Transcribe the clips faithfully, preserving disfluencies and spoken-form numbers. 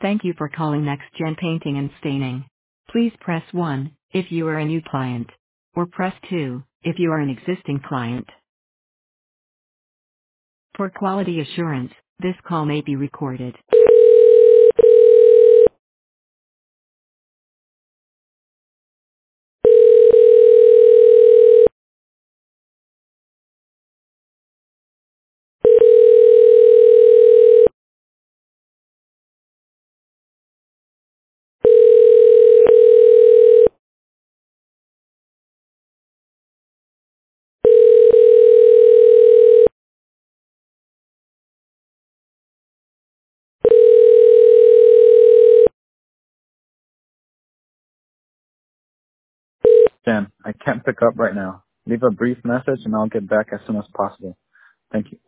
Thank you for calling Next Gen Painting and Staining. Please press one if you are a new client, or press two if you are an existing client. For quality assurance, this call may be recorded. Dan, I can't pick up right now. Leave a brief message and I'll get back as soon as possible. Thank you.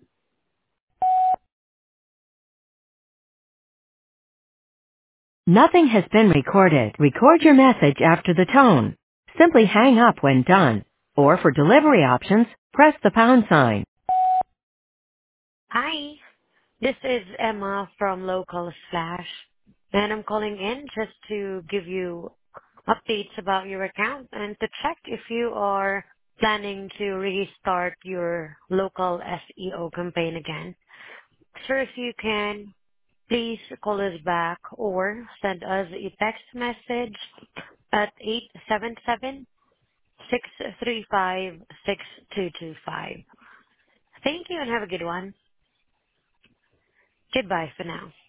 Nothing has been recorded. Record your message after the tone. Simply hang up when done. Or for delivery options, press the pound sign. Hi, this is Emma from Local Slash, and I'm calling in just to give you updates about your account and to check if you are planning to restart your local S E O campaign again. So if you can, please call us back or send us a text message at eight seven seven, six three five, six two two five. Thank you and have a good one. Goodbye for now.